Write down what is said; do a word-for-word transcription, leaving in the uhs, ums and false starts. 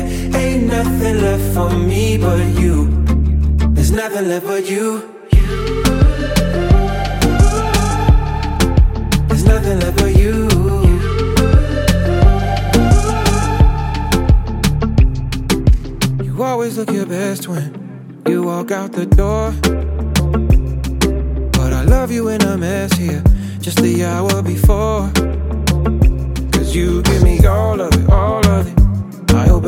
Ain't nothing left for me but you. There's nothing left but you. There's nothing left but you. You always look your best when you walk out the door, but I love you in a mess here, just the hour before. Cause you give me all